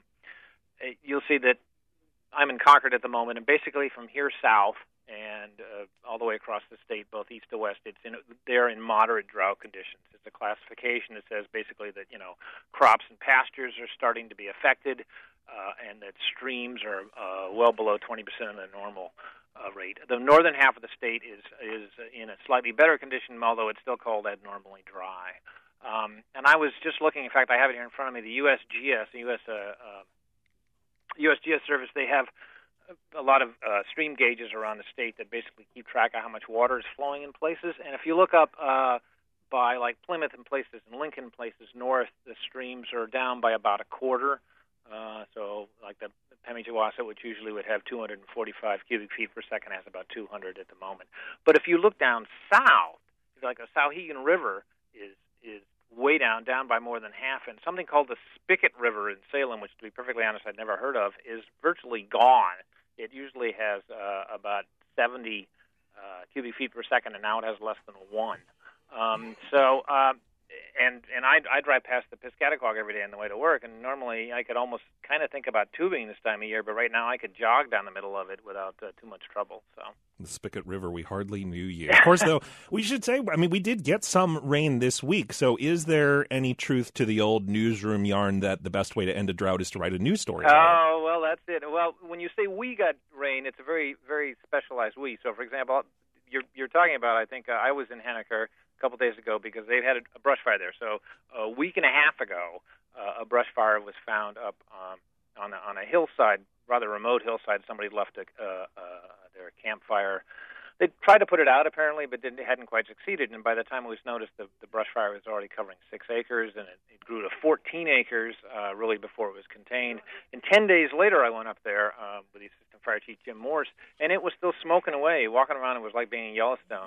you'll see that I'm in Concord at the moment, and basically from here south and all the way across the state, both east to west, they're in moderate drought conditions. It's a classification that says basically that crops and pastures are starting to be affected, and that streams are well below 20% of the normal rate. The northern half of the state is in a slightly better condition, although it's still called abnormally dry. And I was just looking. In fact, I have it here in front of me. The USGS, the USGS service, they have a lot of stream gauges around the state that basically keep track of how much water is flowing in places. And if you look up by like Plymouth and places and Lincoln places north, the streams are down by about a quarter. So like the Pemigewassa, which usually would have 245 cubic feet per second, has about 200 at the moment. But if you look down south, like the Souhegan River is way down by more than half, and something called the Spicket River in Salem, which, to be perfectly honest, I'd never heard of, is virtually gone. It usually has about 70 cubic feet per second, and now it has less than 1. And I drive past the Piscataqua every day on the way to work, and normally I could almost kind of think about tubing this time of year, but right now I could jog down the middle of it without too much trouble. So the Spicket River, we hardly knew you. Of course, though, we should say, I mean, we did get some rain this week, so is there any truth to the old newsroom yarn that the best way to end a drought is to write a news story about it? Oh, well, that's it. Well, when you say we got rain, it's a very, very specialized we. So, for example, you're talking about, I think, I was in Henniker a couple days ago because they've had a brush fire there. So a week and a half ago, a brush fire was found up on a hillside, rather remote hillside. Somebody left their campfire. They tried to put it out, apparently, but hadn't quite succeeded. And by the time it was noticed, the brush fire was already covering 6 acres, and it grew to 14 acres really before it was contained. And 10 days later, I went up there with the Assistant Fire Chief, Jim Morse, and it was still smoking away. Walking around, it was like being in Yellowstone.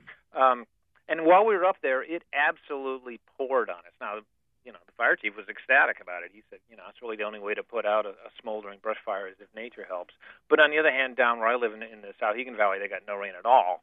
And while we were up there, it absolutely poured on us. Now, the fire chief was ecstatic about it. He said, it's really the only way to put out a smoldering brush fire is if nature helps. But on the other hand, down where I live in the Souhegan Valley, they got no rain at all.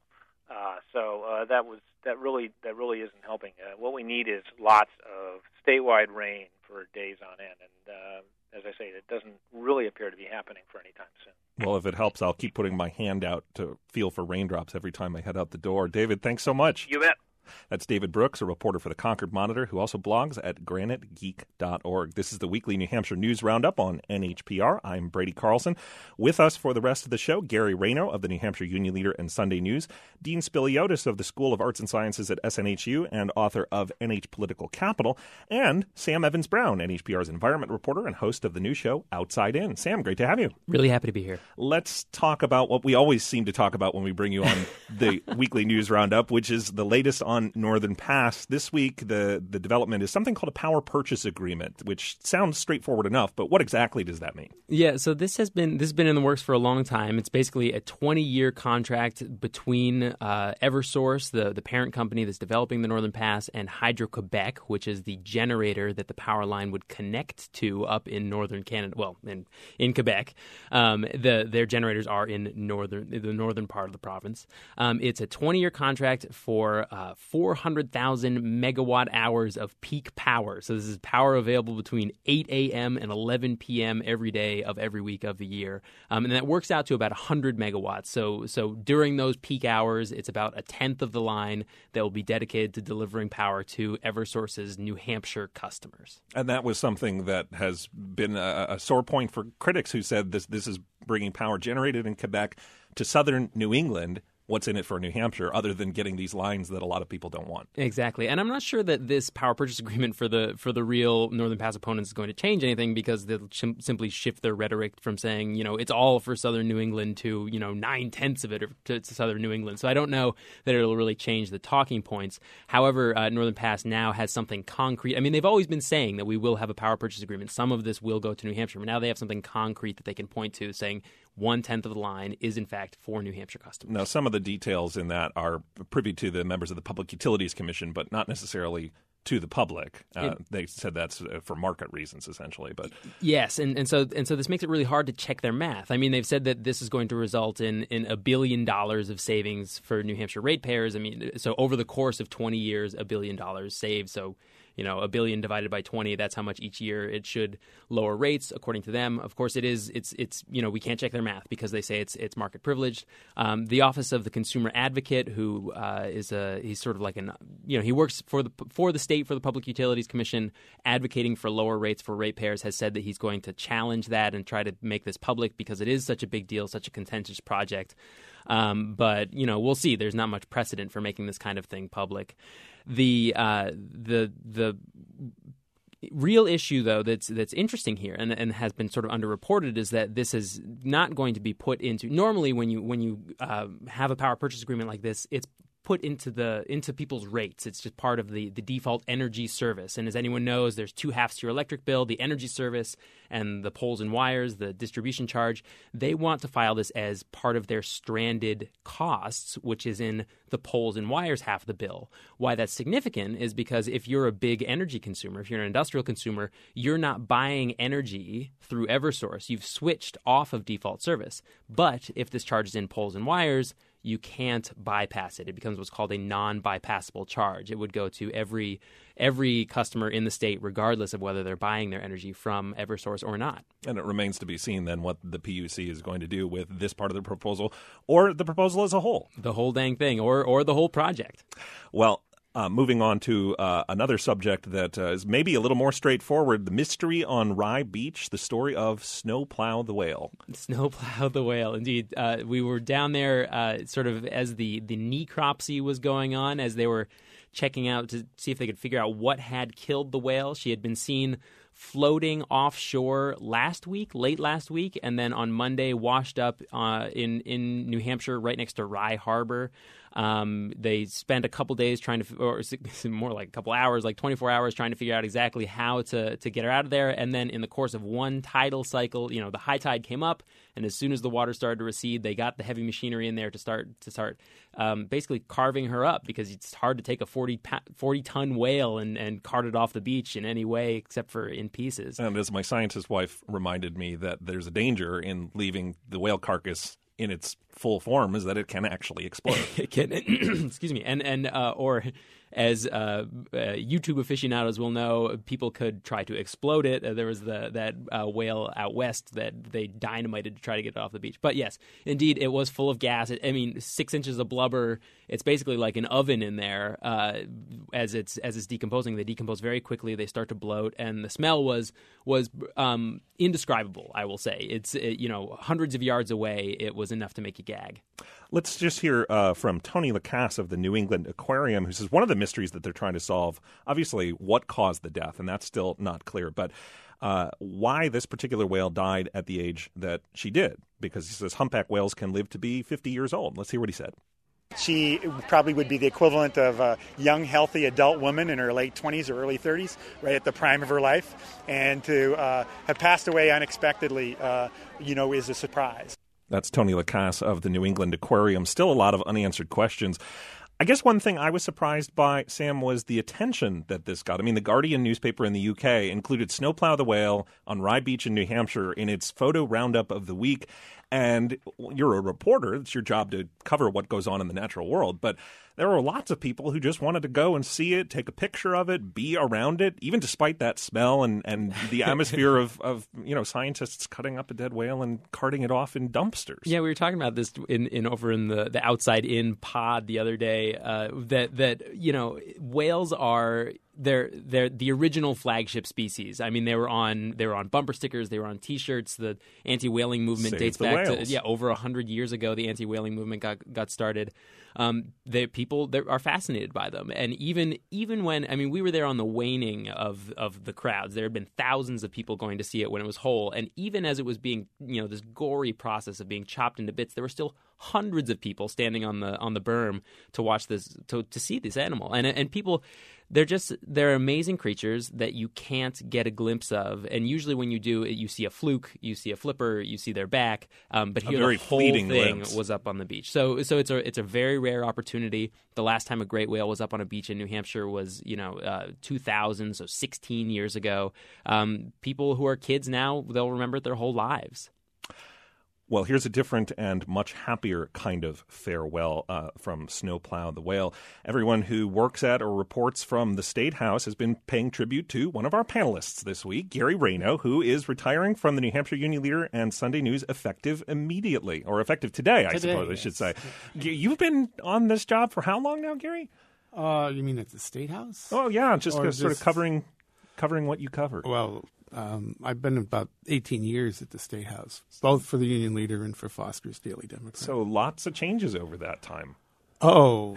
So that really isn't helping. What we need is lots of statewide rain for days on end. And as I say, it doesn't really appear to be happening for any time soon. Well, if it helps, I'll keep putting my hand out to feel for raindrops every time I head out the door. David, thanks so much. You bet. That's David Brooks, a reporter for the Concord Monitor, who also blogs at granitegeek.org. This is the weekly New Hampshire News Roundup on NHPR. I'm Brady Carlson. With us for the rest of the show, Gary Rayno of the New Hampshire Union Leader and Sunday News, Dean Spiliotis of the School of Arts and Sciences at SNHU and author of NH Political Capital, and Sam Evans-Brown, NHPR's environment reporter and host of the new show Outside In. Sam, great to have you. Really happy to be here. Let's talk about what we always seem to talk about when we bring you on the weekly News Roundup, which is the latest on Northern Pass. This week, the development is something called a power purchase agreement, which sounds straightforward enough, but what exactly does that mean? Yeah, so this has been in the works for a long time. It's basically a 20-year contract between Eversource, the parent company that's developing the Northern Pass, and Hydro-Quebec, which is the generator that the power line would connect to up in northern Canada. Well, in Quebec, their generators are in the northern part of the province. It's a 20-year contract for 400,000 megawatt hours of peak power. So this is power available between 8 a.m. and 11 p.m. every day of every week of the year. And that works out to about 100 megawatts. So during those peak hours, it's about a tenth of the line that will be dedicated to delivering power to Eversource's New Hampshire customers. And that was something that has been a sore point for critics who said this is bringing power generated in Quebec to southern New England. What's in it for New Hampshire other than getting these lines that a lot of people don't want? Exactly. And I'm not sure that this power purchase agreement for the real Northern Pass opponents is going to change anything, because they'll simply shift their rhetoric from saying, it's all for southern New England to, 9/10 of it to southern New England. So I don't know that it'll really change the talking points. However, Northern Pass now has something concrete. I mean, they've always been saying that we will have a power purchase agreement. Some of this will go to New Hampshire. But now they have something concrete that they can point to, saying 1/10 of the line is, in fact, for New Hampshire customers. Now, some of the details in that are privy to the members of the Public Utilities Commission, but not necessarily to the public. They said that's for market reasons, essentially. But yes, and so this makes it really hard to check their math. I mean, they've said that this is going to result in $1 billion of savings for New Hampshire ratepayers. I mean, so over the course of 20 years, $1 billion saved. So $1 billion divided by 20, that's how much each year it should lower rates, according to them. Of course, it's we can't check their math because they say it's market privileged. The Office of the Consumer Advocate, who he's sort of like he works for the state, for the Public Utilities Commission, advocating for lower rates for ratepayers, has said that he's going to challenge that and try to make this public because it is such a big deal, such a contentious project. But we'll see. There's not much precedent for making this kind of thing public. The real issue, though, that's interesting here and has been sort of underreported is that this is not going to be put into. Normally, when you have a power purchase agreement like this, it's put into people's rates. It's just part of the default energy service. And as anyone knows, there's two halves to your electric bill: the energy service and the poles and wires, the distribution charge. They want to file this as part of their stranded costs, which is in the poles and wires half of the bill. Why that's significant is because if you're a big energy consumer, if you're an industrial consumer, you're not buying energy through Eversource. You've switched off of default service. But if this charge is in poles and wires, you can't bypass it. It becomes what's called a non-bypassable charge. It would go to every customer in the state, regardless of whether they're buying their energy from Eversource or not. And it remains to be seen then what the PUC is going to do with this part of the proposal, or the proposal as a whole. The whole dang thing, or the whole project. Well, moving on to another subject that is maybe a little more straightforward, the mystery on Rye Beach, the story of Snowplow the whale. Snowplow the whale, indeed. We were down there sort of as the necropsy was going on, as they were checking out to see if they could figure out what had killed the whale. She had been seen floating offshore late last week, and then on Monday washed up in New Hampshire right next to Rye Harbor. They spent a couple days or more like a couple hours, like 24 hours, trying to figure out exactly how to get her out of there. And then in the course of one tidal cycle, the high tide came up, and as soon as the water started to recede, they got the heavy machinery in there to start basically carving her up, because it's hard to take a 40-ton whale and cart it off the beach in any way except for in pieces. And as my scientist wife reminded me, that there's a danger in leaving the whale carcass in its full form, is that it can actually explode. It can, excuse me, or as YouTube aficionados will know, people could try to explode it. There was that whale out west that they dynamited to try to get it off the beach. But yes, indeed, it was full of gas. 6 inches of blubber. It's basically like an oven in there. As it's decomposing, they decompose very quickly. They start to bloat, and the smell was indescribable. I will say, it's hundreds of yards away. It was enough to make you gag. Let's just hear from Tony Lacasse of the New England Aquarium, who says one of the mysteries that they're trying to solve, obviously, what caused the death, and that's still not clear, but why this particular whale died at the age that she did, because he says humpback whales can live to be 50 years old. Let's hear what he said. She probably would be the equivalent of a young, healthy adult woman in her late 20s or early 30s, right at the prime of her life. And to have passed away unexpectedly, is a surprise. That's Tony Lacasse of the New England Aquarium. Still a lot of unanswered questions. I guess one thing I was surprised by, Sam, was the attention that this got. I mean, the Guardian newspaper in the UK included Snowplow the Whale on Rye Beach in New Hampshire in its photo roundup of the week. And you're a reporter. It's your job to cover what goes on in the natural world. But there were lots of people who just wanted to go and see it, take a picture of it, be around it, even despite that smell and the atmosphere of scientists cutting up a dead whale and carting it off in dumpsters. Yeah, we were talking about this over in the Outside In pod the other day, that whales are they're the original flagship species. I mean, they were on bumper stickers, they were on T-shirts. The anti-whaling movement dates back to over 100 years ago. The anti-whaling movement got started. People are fascinated by them, and even when we were there on the waning of the crowds, there had been thousands of people going to see it when it was whole, and even as it was being this gory process of being chopped into bits, there were still hundreds of people standing on the berm to watch this to see this animal, and people. They're amazing creatures that you can't get a glimpse of, and usually when you do, you see a fluke, you see a flipper, you see their back, but here the whole thing glimpse was up on the beach. So it's a very rare opportunity. The last time a great whale was up on a beach in New Hampshire was 2000, so 16 years ago. People who are kids now, they'll remember it their whole lives. Well, here's a different and much happier kind of farewell from Snowplow the Whale. Everyone who works at or reports from the State House has been paying tribute to one of our panelists this week, Gary Rayno, who is retiring from the New Hampshire Union Leader and Sunday News effective immediately, or effective today, I suppose I should say. You've been on this job for how long now, Gary? You mean at the State House? Oh, yeah, just sort of covering what you cover. Well, I've been about 18 years at the State House, both for the Union Leader and for Foster's Daily Democrat. So lots of changes over that time. Oh.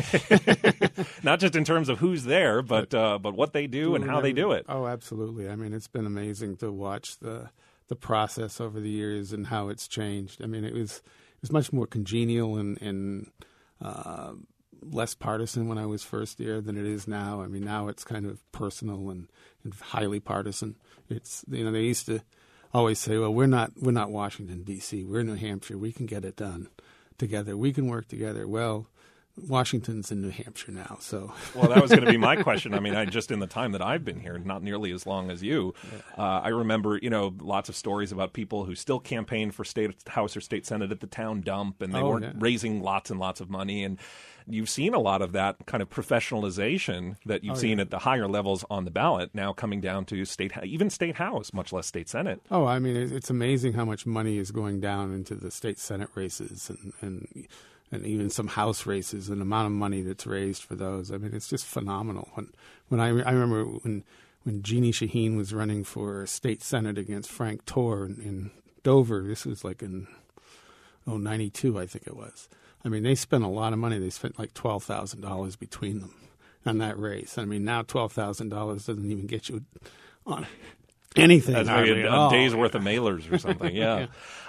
Not just in terms of who's there, but what they do and how they do it. Oh, absolutely. I mean, it's been amazing to watch the process over the years and how it's changed. I mean, it was much more congenial and less partisan when I was first there than it is now. I mean, now it's kind of personal and highly partisan. It's they used to always say, "Well, we're not Washington D.C. We're New Hampshire. We can get it done together. We can work together." Well, Washington's in New Hampshire now, so. Well, that was going to be my question. I mean, just in the time that I've been here, not nearly as long as you, I remember, lots of stories about people who still campaigned for State House or State Senate at the town dump, and they weren't raising lots and lots of money. And you've seen a lot of that kind of professionalization that you've seen at the higher levels on the ballot now coming down to even State House, much less State Senate. Oh, I mean, it's amazing how much money is going down into the State Senate races and even some House races, and the amount of money that's raised for those. I mean, it's just phenomenal. When I remember when Jeannie Shaheen was running for State Senate against Frank Torr in Dover, this was like in 92, I think it was. I mean, they spent a lot of money. They spent like $12,000 between them on that race. I mean, now $12,000 doesn't even get you on anything. That's maybe a day's worth of mailers or something, yeah.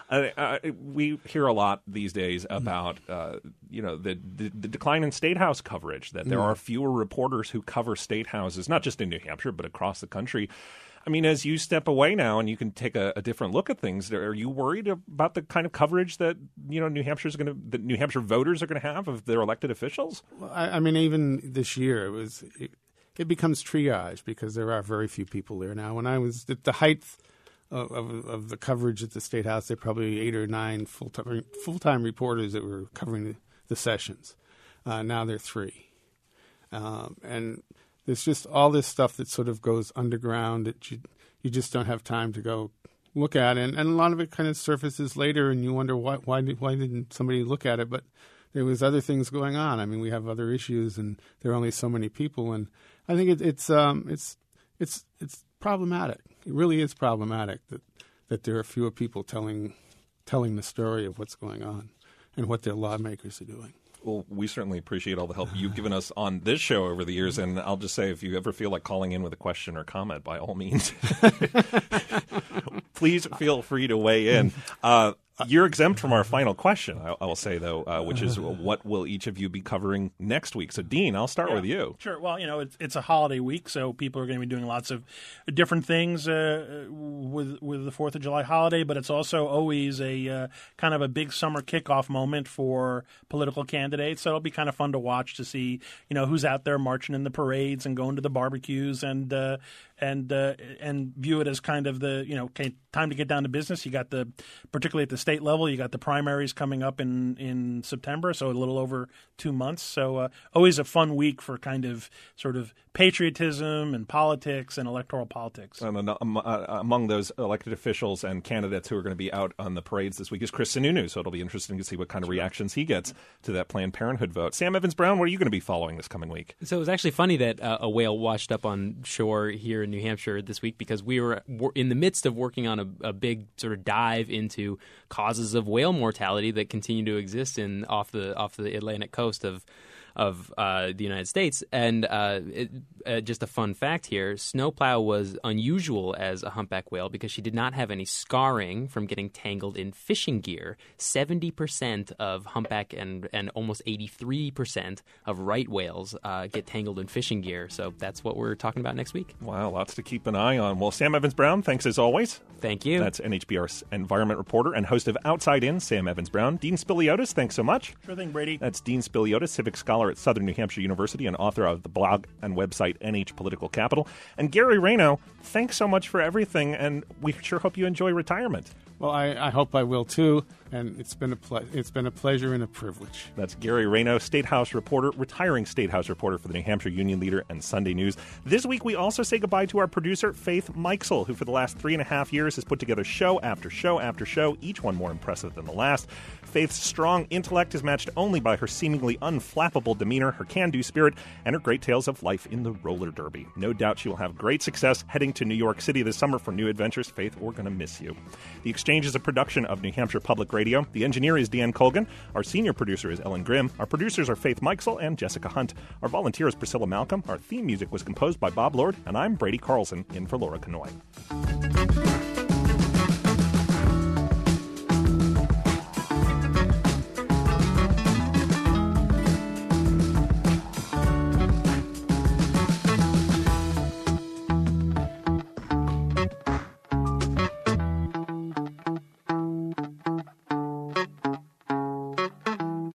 We hear a lot these days about the decline in State House coverage, that there are fewer reporters who cover State Houses, not just in New Hampshire, but across the country. I mean, as you step away now and you can take a different look at things, are you worried about the kind of coverage that New Hampshire voters are going to have of their elected officials? Well, I mean, even this year it becomes triage because there are very few people there now. When I was at the height of the coverage at the State House, there were probably 8 or 9 full-time reporters that were covering the sessions. Now there are 3, and there's just all this stuff that sort of goes underground that you just don't have time to go look at, and a lot of it kind of surfaces later, and you wonder why didn't somebody look at it? But there was other things going on. I mean, we have other issues, and there are only so many people, and I think it's problematic. It really is problematic that there are fewer people telling the story of what's going on and what their lawmakers are doing. Well, we certainly appreciate all the help you've given us on this show over the years, and I'll just say, if you ever feel like calling in with a question or comment, by all means, please feel free to weigh in. You're exempt from our final question, I will say, though, which is what will each of you be covering next week? So, Dean, I'll start with you. Sure. Well, it's a holiday week, so people are going to be doing lots of different things with the 4th of July holiday, but it's also always a kind of a big summer kickoff moment for political candidates. So it'll be kind of fun to watch to see, who's out there marching in the parades and going to the barbecues and view it as kind of the time to get down to business. You got particularly at the state level, you got the primaries coming up in September, so a little over 2 months. So always a fun week for kind of sort of patriotism and politics and electoral politics. And among those elected officials and candidates who are going to be out on the parades this week is Chris Sununu, so it'll be interesting to see what kind of reactions he gets to that Planned Parenthood vote. Sam Evans-Brown, what are you going to be following this coming week? So it was actually funny that a whale washed up on shore here in New Hampshire this week because we were in the midst of working on a big sort of dive into causes of whale mortality that continue to exist off the Atlantic coast of the United States. And just a fun fact here, Snowplow was unusual as a humpback whale because she did not have any scarring from getting tangled in fishing gear. 70% of humpback and almost 83% of right whales get tangled in fishing gear. So that's what we're talking about next week. Wow, lots to keep an eye on. Well, Sam Evans-Brown, thanks as always. Thank you. That's NHPR's environment reporter and host of Outside In, Sam Evans-Brown. Dean Spiliotis, thanks so much. Sure thing, Brady. That's Dean Spiliotis, civic scholar at Southern New Hampshire University and author of the blog and website NH Political Capital. And Gary Rayno, thanks so much for everything, and we sure hope you enjoy retirement. Well, I hope I will too, and it's been a pleasure and a privilege. That's Gary Rayno, retiring State House reporter for the New Hampshire Union Leader and Sunday News. This week we also say goodbye to our producer Faith Mikesell, who for the last 3.5 years has put together show after show after show, each one more impressive than the last. Faith's strong intellect is matched only by her seemingly unflappable demeanor, her can-do spirit, and her great tales of life in the roller derby. No doubt she will have great success heading to New York City this summer for new adventures. Faith, we're going to miss you. The Exchange is a production of New Hampshire Public Radio. The engineer is Deanne Colgan. Our senior producer is Ellen Grimm. Our producers are Faith Mikesell and Jessica Hunt. Our volunteer is Priscilla Malcolm. Our theme music was composed by Bob Lord. And I'm Brady Carlson, in for Laura Conoy.